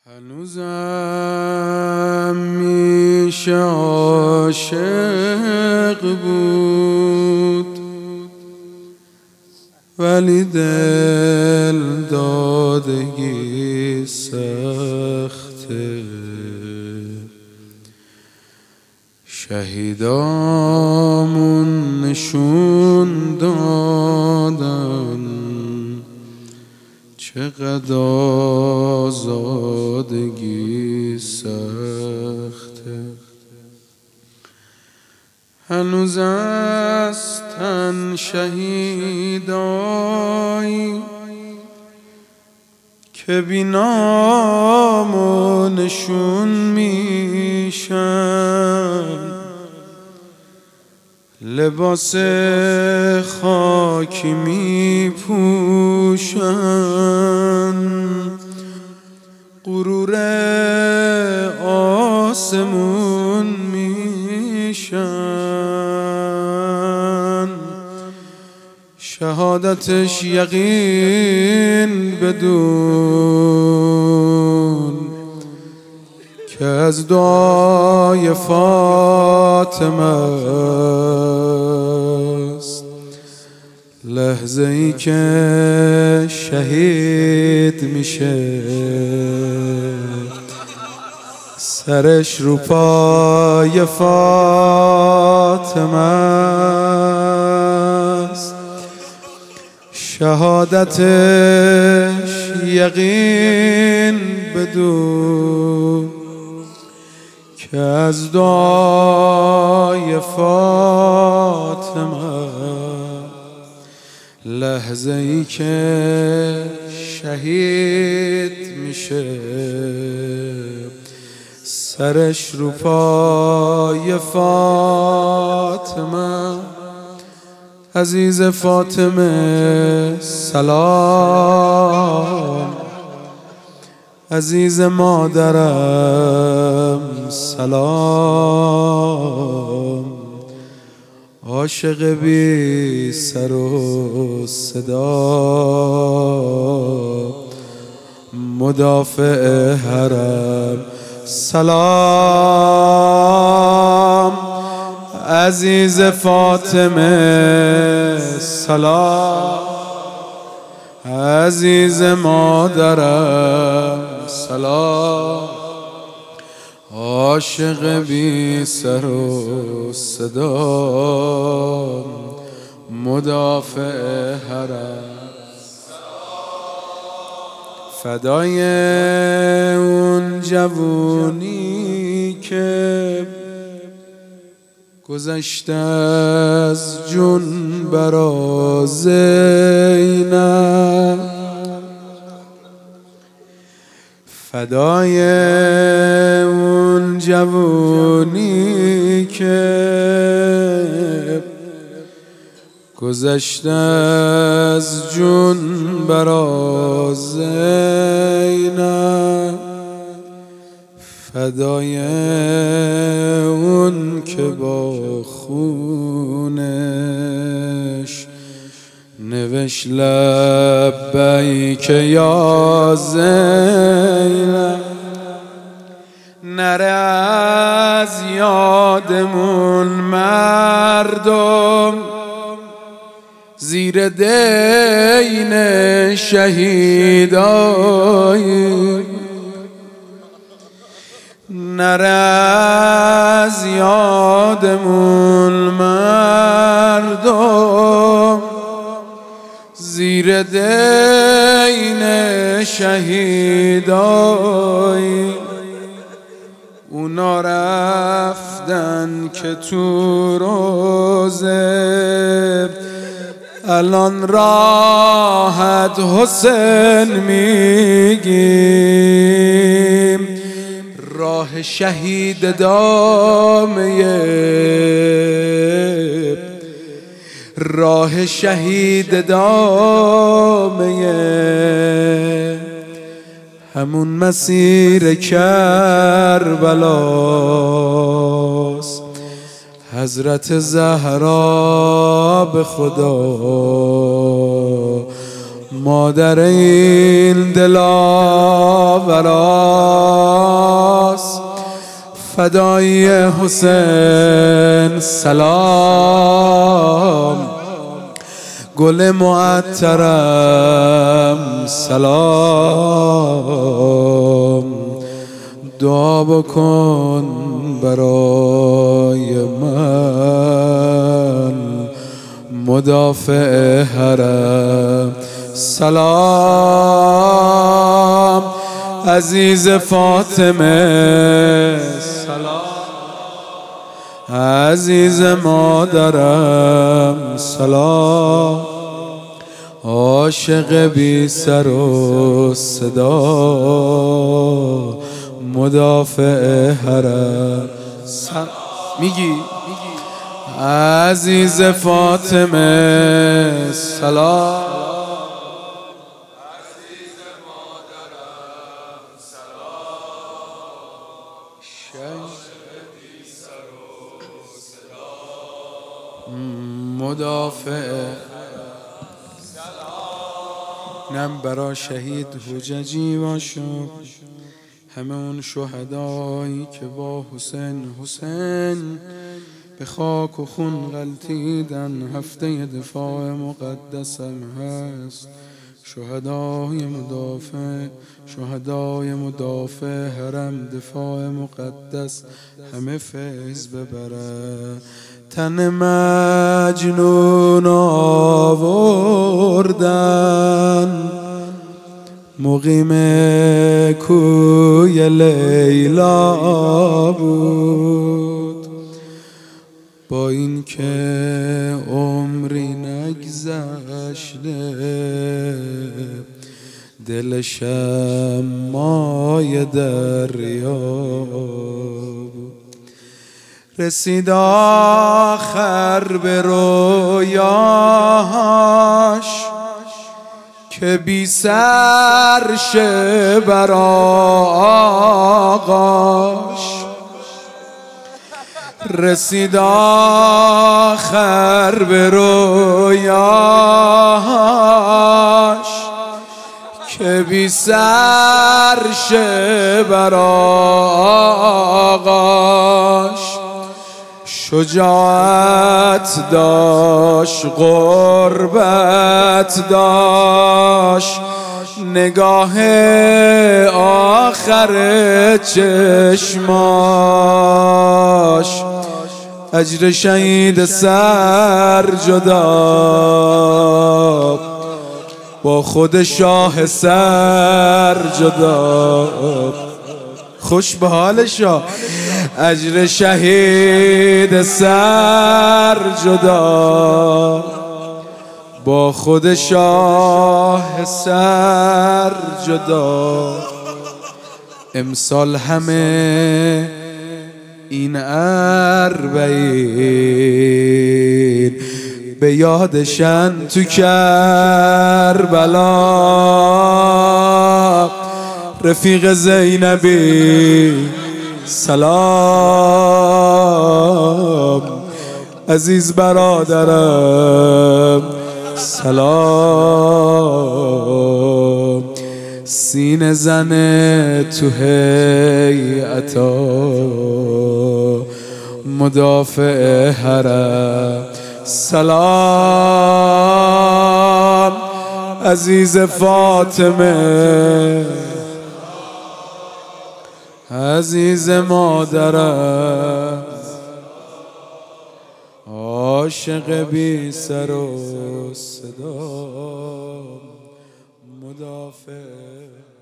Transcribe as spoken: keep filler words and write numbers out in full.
هنوزم میشه عاشق بود، ولی دل دادگی سخته. شهیدامون نشون دادن چقدر آزادگی سخته. هنوز هستن شهیدایی که بی نام و نشون میشن، لباس خاکی میپوشن، غرور آسمون میشن. شهادتش یقین بدون که از دعای فاطمه است. لحظه ای که شهید میشه سرش رو پای فاطمه است. شهادتش یقین بدون که از دعای فاطمه. لحظه ای که شهید میشه سرش رو پای فاطمه. عزیز فاطمه سلام، عزیز مادرم سلام. عاشق بی سر و صدا، مدافع حرم سلام. عزیز فاطمه سلام، عزیز مادرم سلام. عاشق بی سر و صدا، مدافع حرم. فدای اون جوونی که گذشته از جون برا زینب، فدای اون جوونی که گذشته از جون برا زینب، فدای اون که با خونش نوشت لبیک یا زینب. نره از یادمون مردم زیر دین شهیدایی، نره از یادمون مردم زیر دین شهیدایی. اونا رفتن که تو روزه الان راحت حسین میگیم. راه شهید دامه، راه شهید دامه، همون مسیر کربلاست. حضرت زهرا به خدا مادر این دلاوراست، فدای حسین سلام. گل معطرم سلام. دعا بکن برای من مدافع حرم سلام. عزیز فاطمه سلام. عزیز مادرم سلام. عاشق بی سر و صدا مدافع حرم سلام. میگی عزیز فاطمه سلام. عزیز مادرم سلام. مدافع نم برا شهید حججی باشو، همه اون شهدایی که با حسین حسین به خاک و خون غلطیدن. هفته دفاع مقدسم هست، شهدای مدافع شهدای مدافع حرم دفاع مقدس همه فیض ببره. تن مجنون آوردن، مقیم کوی لیلا بود. با این که عمری نگذشته، دلشم مای دریا بود. رسید آخر به رویاش که بی سر شه بر آغاش. رسید آخر به رویاش که بی سر شه بر آغاش. شجاعت داشت، غربت داشت، نگاه آخر چشماش. اجر شهید سر جدا، با خود شاه سر جدا. خوش به حالشا. اجر شهید سر جدا، با خود شاه سر جدا. امسال همه این اربعین به یادشن تو کربلا. رفیق زینبی سلام. عزیز برادرم سلام. سینه زنه تو هیئتا مدافع حرم سلام. عزیز فاطمه، عزیز مادرم، عاشق بی سر و صدا مدافع